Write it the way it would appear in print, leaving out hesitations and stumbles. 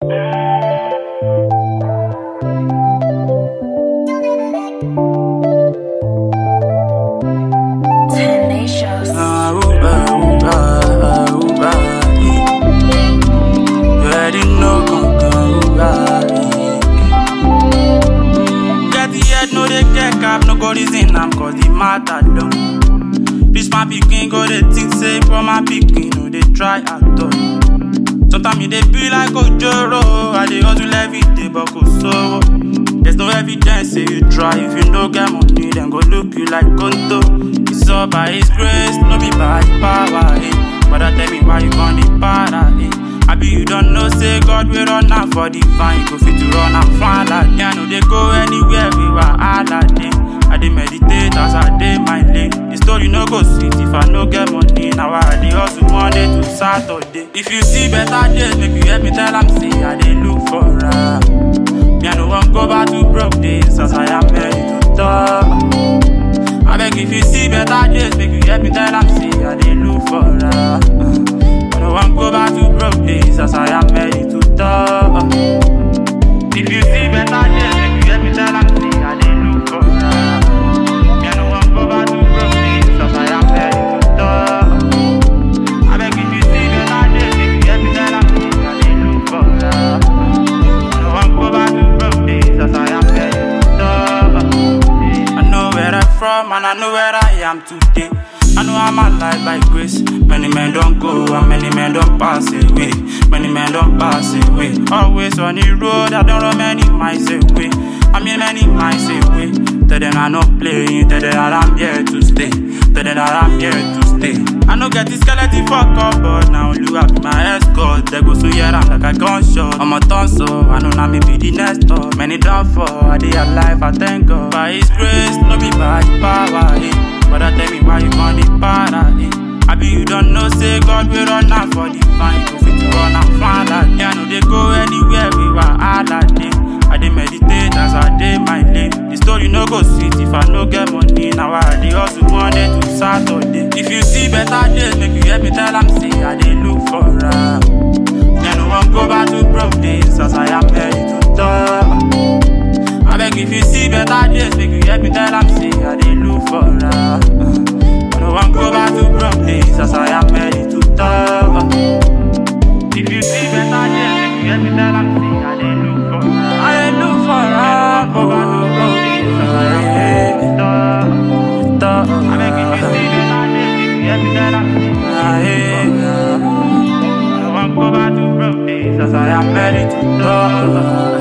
Tenacious. You already know, get the head, no they get cap, no go reason am cause the matter long. This my pikin go they think say for my pikin, no they try at all. Sometimes me they be like Ojoro, I dey hustle every day but go so. There's no evidence say you try, if you no get money then go look you like Konto. It's all by his grace, no be by his power, eh. But tell me why you gon' dey para, eh. I be you don't know say God will run out for the vine, you go fit to run and find like me. I know they go anywhere we were all a day. I dey meditate as I dey my lane. The story no go sweet if I no get money. Now I dey hustle Monday to Saturday. If you see better days, make you help me tell am say I dey look for her. Me I no wan go back to broke days as I am ready to talk. I beg if you see better days, make you help me tell am say I dey look for her. I no wan go back to broke days as I am ready to talk. If you see better days, make you help me tell am say I dey look for her. Me I no wan go back to broke days as I am ready to talk. I beg if you see better days, make you help me tell am say I dey look for her. I no wan go back to broke days as I am ready to talk. I know where I'm from and I know where I am today. I know I'm alive by grace. Many men don't go and many men don't pass away. Many men don't pass away. Always on the road, I don't run many miles away. I mean many miles away. Tell them I'm not playing, tell them that I'm here to stay. Tell them that I'm here to stay. I know get this skeleton fuck up, but now look at my escort. They go so yeah, I'm like a gunshot. I'm a tonso, I know now me be the next up. Many done for, I dey alive, I thank God. By his grace, no be by his power, eh. But tell me why you gon' dey para, eh. I be you don't know say God will run out for the vine, you go fit to run and find like me. I know they go anywhere we were all a day. I dey meditate as I dey my lane. The story no go sweet if I no get money. Now I dey hustle Monday to Saturday. If you see better days, make you help me tell am say I dey look for her. Me I no wan go back to broke days as I am ready to talk. I beg if you see better days, make you help me tell am say I dey look for her. I no wan go back to broke days as I am ready to talk. If you see better days, make you help me tell am say I dey look for her. I dey look for her. Go back to broke days as I am ready to talk. I beg if you see better days, make you help me tell am say I dey look for her. I no wan go back to broke days as I am ready to talk.